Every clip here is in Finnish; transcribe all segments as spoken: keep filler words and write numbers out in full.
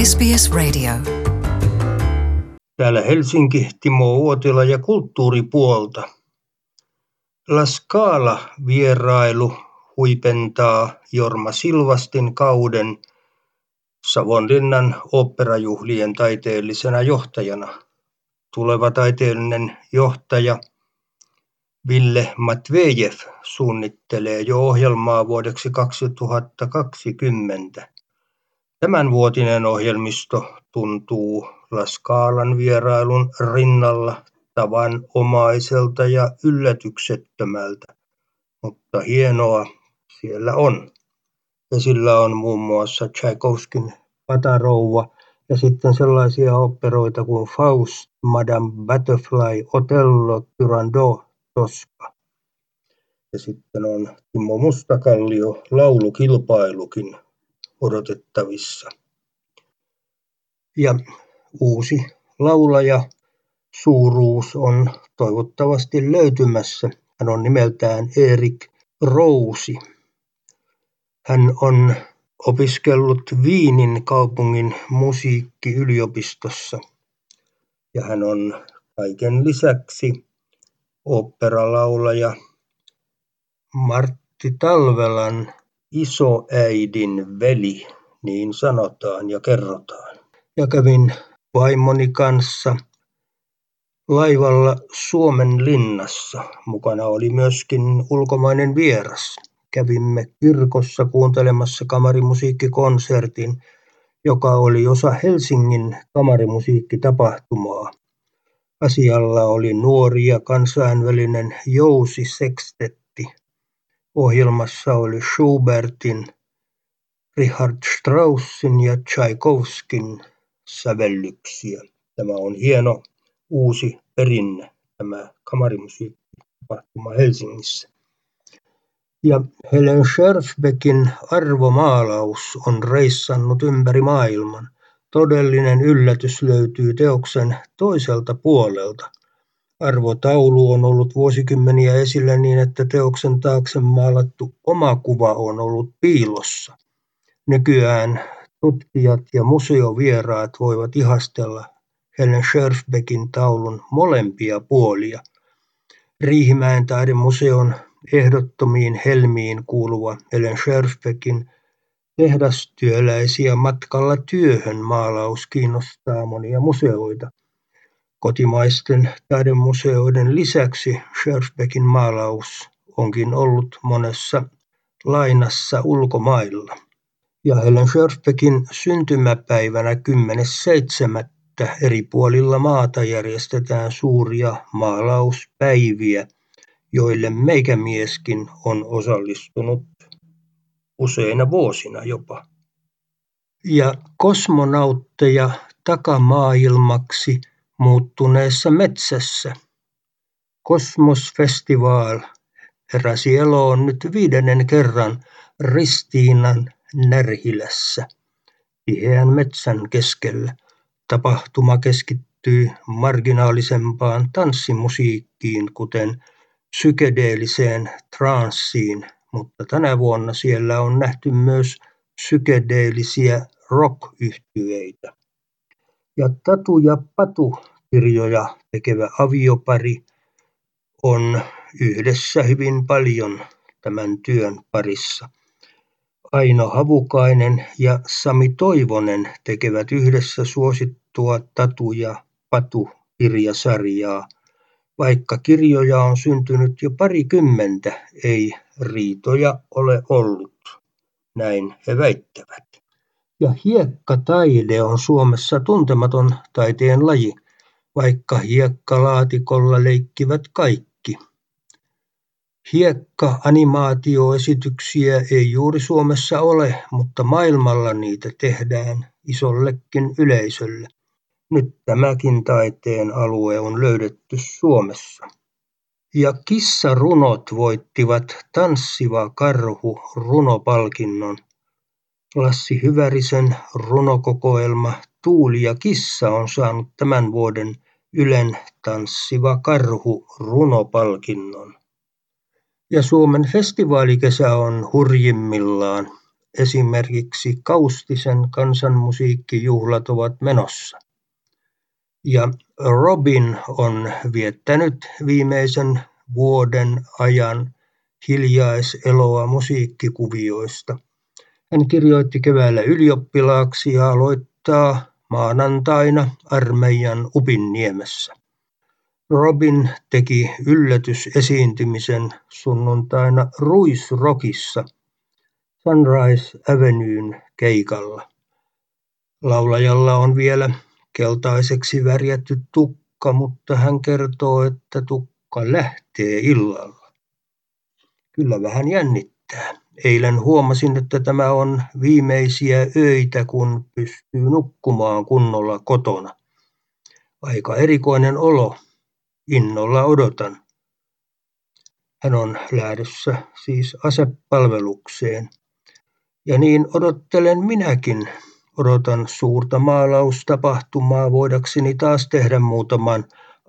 S B S Radio. Täällä Helsinki, Timo Uotila ja kulttuuripuolta. La Scala-vierailu huipentaa Jorma Silvastin kauden Savonlinnan oopperajuhlien taiteellisena johtajana. Tuleva taiteellinen johtaja Ville Matvejev suunnittelee jo ohjelmaa vuodeksi kaksituhattakaksikymmentä. Tämänvuotinen ohjelmisto tuntuu La Scalan vierailun rinnalla tavanomaiselta ja yllätyksettömältä, mutta hienoa siellä on. Esillä on muun muassa Tchaikovskin Patarouva ja sitten sellaisia oopperoita kuin Faust, Madame Butterfly, Otello, Turandot, Tosca. Ja sitten on Timo Mustakallio laulukilpailukin odotettavissa. Ja uusi laulaja suuruus on toivottavasti löytymässä. Hän on nimeltään Erik Rousi. Hän on opiskellut Wienin kaupungin musiikkiyliopistossa ja hän on kaiken lisäksi oopperalaulaja Martti Talvelan isoäidin veli, niin sanotaan ja kerrotaan. Ja kävin vaimoni kanssa laivalla Suomenlinnassa. Mukana oli myöskin ulkomainen vieras. Kävimme kirkossa kuuntelemassa kamarimusiikkikonsertin, joka oli osa Helsingin kamarimusiikkitapahtumaa. Asialla oli nuori ja kansainvälinen jousisekstetti. Ohjelmassa oli Schubertin, Richard Straussin ja Tchaikovskin sävellyksiä. Tämä on hieno uusi perinne, tämä kamarimusiikkitapahtuma Helsingissä. Ja Helen Scherfbeckin arvomaalaus on reissannut ympäri maailman. Todellinen yllätys löytyy teoksen toiselta puolelta. Arvotaulu on ollut vuosikymmeniä esillä niin, että teoksen taakse maalattu oma kuva on ollut piilossa. Nykyään tutkijat ja museovieraat voivat ihastella Helen Scherfbeckin taulun molempia puolia. Riihimäen taidemuseon ehdottomiin helmiin kuuluva Helen Scherfbeckin tehdastyöläisiä matkalla työhön maalaus kiinnostaa monia museoita. Kotimaisten taidemuseoiden lisäksi Scherfbeckin maalaus onkin ollut monessa lainassa ulkomailla. Ja Helen Scherfbeckin syntymäpäivänä kymmenes seitsemättä eri puolilla maata järjestetään suuria maalauspäiviä, joille meikämieskin on osallistunut useina vuosina jopa. Ja kosmonautteja takamaailmaksi muuttuneessa metsässä. Kosmosfestival heräsi eloon nyt viidennen kerran Ristiinan Närhilässä, tiheän metsän keskellä. Tapahtuma keskittyy marginaalisempaan tanssimusiikkiin, kuten psykedeeliseen transsiin, mutta tänä vuonna siellä on nähty myös psykedeelisiä rock-yhtyeitä. Ja Tatu ja Patu -kirjoja tekevä aviopari on yhdessä hyvin paljon tämän työn parissa. Aino Havukainen ja Sami Toivonen tekevät yhdessä suosittua Tatu ja Patu -kirjasarjaa. Vaikka kirjoja on syntynyt jo parikymmentä, ei riitoja ole ollut, näin he väittävät. Ja hiekkataide on Suomessa tuntematon taiteen laji, vaikka hiekkalaatikolla leikkivät kaikki. Hiekka-animaatioesityksiä ei juuri Suomessa ole, mutta maailmalla niitä tehdään isollekin yleisölle. Nyt tämäkin taiteen alue on löydetty Suomessa. Ja kissarunot voittivat Tanssiva karhu -runopalkinnon. Lassi Hyvärisen runokokoelma Tuuli ja kissa on saanut tämän vuoden Ylen Tanssiva karhu -runopalkinnon. Ja Suomen festivaalikesä on hurjimmillaan. esimerkiksi Kaustisen kansanmusiikkijuhlat ovat menossa. Ja Robin on viettänyt viimeisen vuoden ajan hiljaiseloa musiikkikuvioista. Hän kirjoitti keväällä ylioppilaaksi ja aloittaa maanantaina armeijan Upinniemessä. Robin teki yllätysesiintymisen sunnuntaina Ruisrockissa Sunrise Avenuen keikalla. Laulajalla on vielä keltaiseksi värjätty tukka, mutta hän kertoo, että tukka lähtee illalla. Kyllä vähän jännittää. Eilen huomasin, että tämä on viimeisiä öitä, kun pystyy nukkumaan kunnolla kotona. Aika erikoinen olo. Innolla odotan. Hän on lähdössä siis asepalvelukseen. Ja niin odottelen minäkin. Odotan suurta maalaustapahtumaa voidakseni taas tehdä muutaman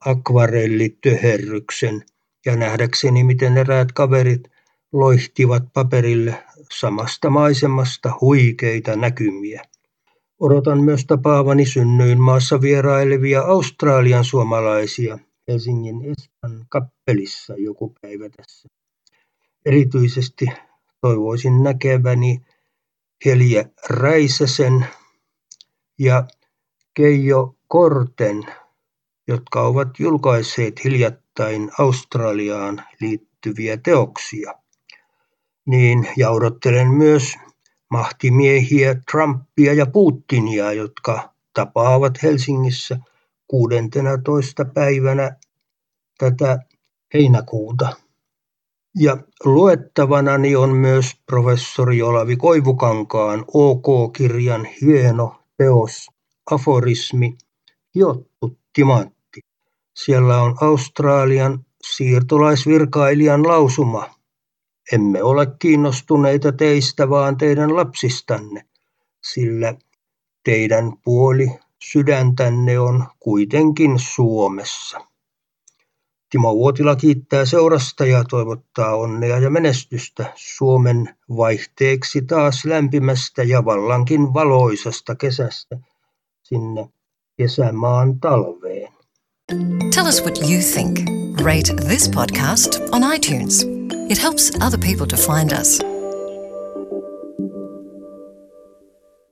akvarellitöherryksen ja nähdäkseni, miten eräät kaverit loihtivat paperille samasta maisemasta huikeita näkymiä. Odotan myös tapaavani synnyinmaassa vierailevia Australian suomalaisia Helsingin Espan kappelissa joku päivä tässä. Erityisesti toivoisin näkeväni Helje Räisäsen ja Keijo Korten, jotka ovat julkaisseet hiljattain Australiaan liittyviä teoksia. Niin, ja odottelen myös mahtimiehiä Trumpia ja Putinia, jotka tapaavat Helsingissä kuudentenatoista päivänä tätä heinäkuuta. Ja luettavanani on myös professori Olavi Koivukankaan OK-kirjan hieno teos Aforismi, hiottu timantti. Siellä on Australian siirtolaisvirkailijan lausuma. Emme ole kiinnostuneita teistä, vaan teidän lapsistanne, sillä teidän puoli sydäntänne on kuitenkin Suomessa. Timo Uotila kiittää seurasta ja toivottaa onnea ja menestystä Suomen vaihteeksi taas lämpimästä ja vallankin valoisasta kesästä sinne kesämaan talveen. Tell us what you think. Rate this podcast on iTunes. It helps other people to find us.